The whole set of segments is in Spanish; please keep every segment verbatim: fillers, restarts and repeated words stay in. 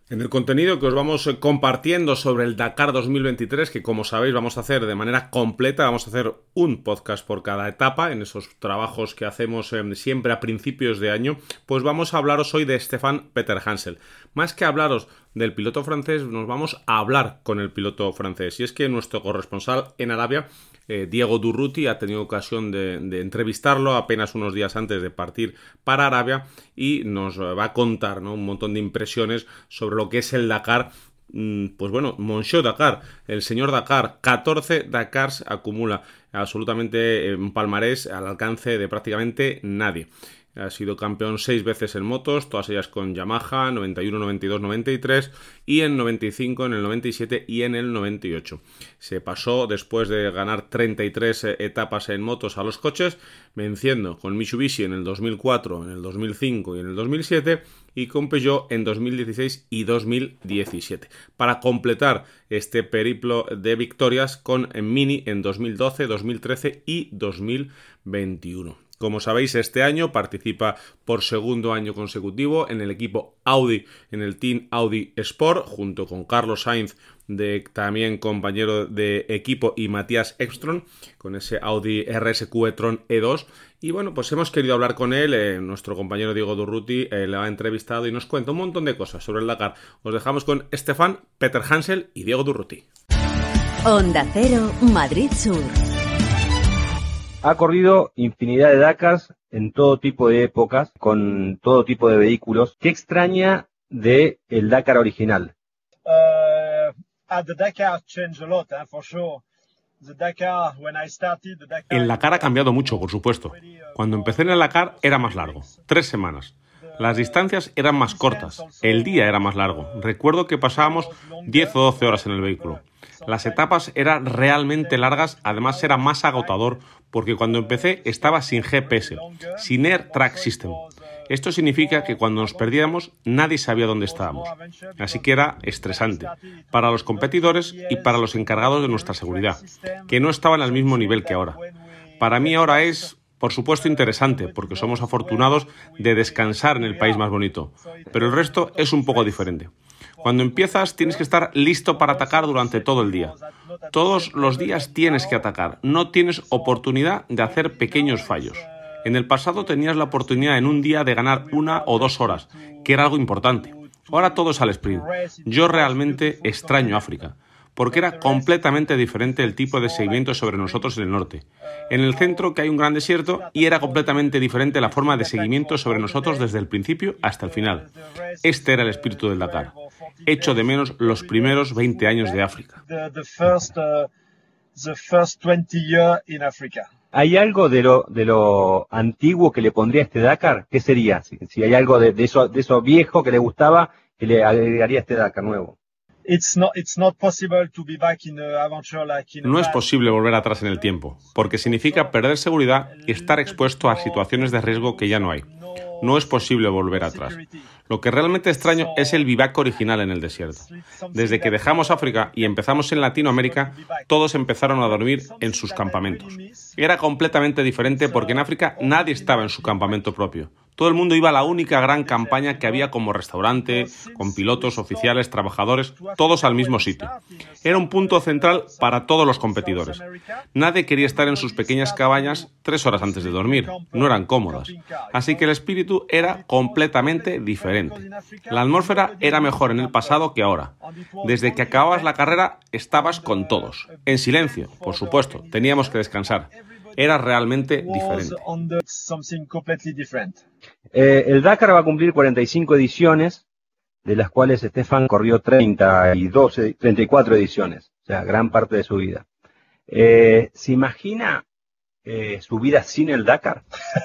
En el contenido que os vamos compartiendo sobre el Dakar dos mil veintitrés, que como sabéis vamos a hacer de manera completa, vamos a hacer un podcast por cada etapa, en esos trabajos que hacemos eh, siempre a principios de año, pues vamos a hablaros hoy de Stefan Peter Hansel. Más que hablaros del piloto francés, nos vamos a hablar con el piloto francés. Y es que nuestro corresponsal en Arabia, eh, Diego Durruti, ha tenido ocasión de, de entrevistarlo apenas unos días antes de partir para Arabia y nos va a contar, ¿no?, un montón de impresiones sobre lo que es el Dakar. Pues bueno, Monsieur Dakar, el señor Dakar, catorce Dakars acumula, absolutamente un palmarés al alcance de prácticamente nadie. Ha sido campeón seis veces en motos, todas ellas con Yamaha, noventa y uno, noventa y dos, noventa y tres, y en noventa y cinco, en el noventa y siete y en el noventa y ocho. Se pasó, después de ganar treinta y tres etapas en motos, a los coches, venciendo con Mitsubishi en el dos mil cuatro, en el dos mil cinco y en el dos mil siete, y con Peugeot en dos mil dieciséis y dos mil diecisiete, para completar este periplo de victorias con Mini en dos mil doce, dos mil trece y dos mil veintiuno. Como sabéis, este año participa por segundo año consecutivo en el equipo Audi, en el Team Audi Sport, junto con Carlos Sainz, de, también compañero de equipo, y Matías Ekström, con ese Audi R S Q e-tron E dos. Y bueno, pues hemos querido hablar con él, eh, nuestro compañero Diego Durruti eh, le ha entrevistado y nos cuenta un montón de cosas sobre el Dakar. Os dejamos con Stefan Peter Hansel y Diego Durruti. Onda Cero, Madrid Sur. Ha corrido infinidad de Dakars en todo tipo de épocas, con todo tipo de vehículos. ¿Qué extraña de el Dakar original? Uh, at the Dakar changed a lot, eh, for sure. The Dakar, when I started, the Dakar... El Dakar ha cambiado mucho, por supuesto. Cuando empecé en el Dakar era más largo, tres semanas. Las distancias eran más cortas, el día era más largo. Recuerdo que pasábamos diez o doce horas en el vehículo. Las etapas eran realmente largas, además era más agotador porque cuando empecé estaba sin G P S, sin Air Track System. Esto significa que cuando nos perdíamos nadie sabía dónde estábamos. Así que era estresante para los competidores y para los encargados de nuestra seguridad, que no estaban al mismo nivel que ahora. Para mí ahora es, por supuesto, interesante porque somos afortunados de descansar en el país más bonito, pero el resto es un poco diferente. Cuando empiezas tienes que estar listo para atacar durante todo el día. Todos los días tienes que atacar, no tienes oportunidad de hacer pequeños fallos. En el pasado tenías la oportunidad en un día de ganar una o dos horas, que era algo importante. Ahora todo es al sprint. Yo realmente extraño África, porque era completamente diferente el tipo de seguimiento sobre nosotros en el norte. En el centro, que hay un gran desierto, y era completamente diferente la forma de seguimiento sobre nosotros desde el principio hasta el final. Este era el espíritu del Dakar. Echo de menos los primeros veinte años de África. ¿Hay algo de lo, de lo antiguo que le pondría a este Dakar? ¿Qué sería? Si, si hay algo de, de, eso, de eso viejo que le gustaba, que le agregaría a este Dakar nuevo. No es posible volver atrás en el tiempo, porque significa perder seguridad y estar expuesto a situaciones de riesgo que ya no hay. No es posible volver atrás. Lo que realmente extraño es el vivac original en el desierto. Desde que dejamos África y empezamos en Latinoamérica, todos empezaron a dormir en sus campamentos. Era completamente diferente porque en África nadie estaba en su campamento propio. Todo el mundo iba a la única gran campaña que había como restaurante, con pilotos, oficiales, trabajadores, todos al mismo sitio. Era un punto central para todos los competidores. Nadie quería estar en sus pequeñas cabañas tres horas antes de dormir. No eran cómodas. Así que el espíritu era completamente diferente. La atmósfera era mejor en el pasado que ahora. Desde que acababas la carrera, estabas con todos. En silencio, por supuesto. Teníamos que descansar. Era realmente diferente. Eh, el Dakar va a cumplir cuarenta y cinco ediciones, de las cuales Stefan corrió treinta y dos, treinta y cuatro ediciones, o sea, gran parte de su vida. Eh, ¿Se imagina eh, su vida sin el Dakar?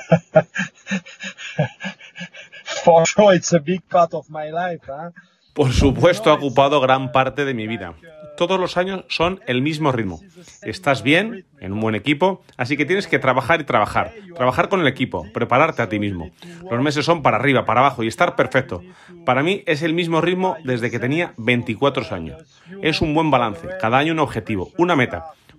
For sure, it's a big part of my life, huh? Por supuesto, ha ocupado gran parte de mi vida. Todos los años son el mismo ritmo. Estás bien, en un buen equipo, así que tienes que trabajar y trabajar. Trabajar con el equipo, prepararte a ti mismo. Los meses son para arriba, para abajo y estar perfecto. Para mí es el mismo ritmo desde que tenía veinticuatro años. Es un buen balance, cada año un objetivo, una meta.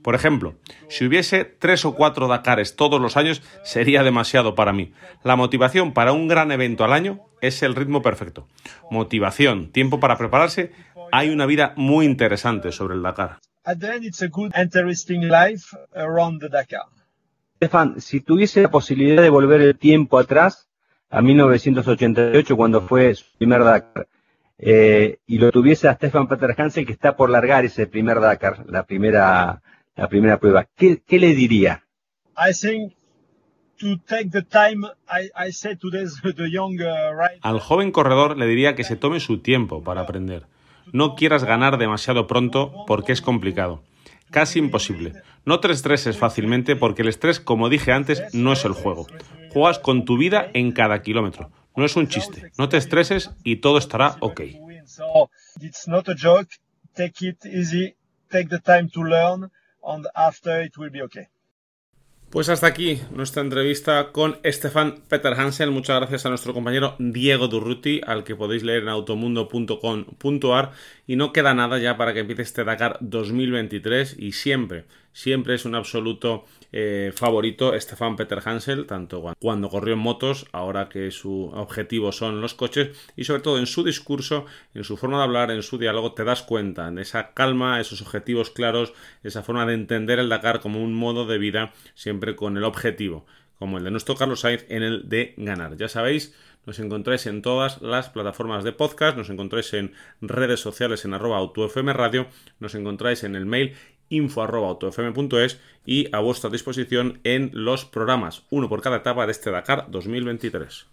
Por ejemplo, si hubiese tres o cuatro Dakares todos los años, sería demasiado para mí. La motivación para un gran evento al año es el ritmo perfecto. Motivación, tiempo para prepararse, hay una vida muy interesante sobre el Dakar. At the end, it's a good, interesting life around the Dakar. Stefan, si tuviese la posibilidad de volver el tiempo atrás, a mil novecientos ochenta y ocho, cuando fue su primer Dakar, eh, y lo tuviese a Stefan Peter Hansel, que está por largar ese primer Dakar, la primera, la primera prueba, ¿qué, qué le diría? I think to take the time, I, I say to this, the young uh, rider. Al joven corredor le diría que se tome su tiempo para aprender. No quieras ganar demasiado pronto porque es complicado. Casi imposible. No te estreses fácilmente porque el estrés, como dije antes, no es el juego. Juegas con tu vida en cada kilómetro. No es un chiste. No te estreses y todo estará ok. So it's not a joke. Take it easy. Take the time to learn, and after it will be okay. Pues hasta aquí nuestra entrevista con Stefan Peter Hansel. Muchas gracias a nuestro compañero Diego Durruti, al que podéis leer en automundo punto com punto a r. Y no queda nada ya para que empiece este Dakar dos mil veintitrés, y siempre, siempre es un absoluto eh, favorito Stefan Peter Hansel, tanto cuando corrió en motos, ahora que su objetivo son los coches, y sobre todo en su discurso, en su forma de hablar, en su diálogo, te das cuenta de esa calma, esos objetivos claros, esa forma de entender el Dakar como un modo de vida, siempre con el objetivo, como el de nuestro Carlos Sainz, en el de ganar. Ya sabéis, nos encontráis en todas las plataformas de podcast, nos encontráis en redes sociales en arroba autofm radio, nos encontráis en el mail info arroba autofm punto es y a vuestra disposición en los programas, uno por cada etapa de este Dakar dos mil veintitrés.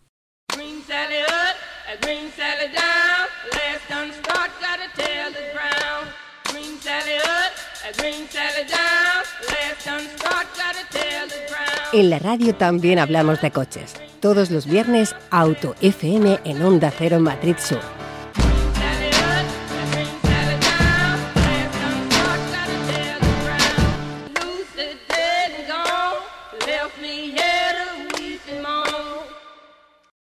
En la radio también hablamos de coches. Todos los viernes, Auto F M en Onda Cero Madrid Sur. Left me here to weep in my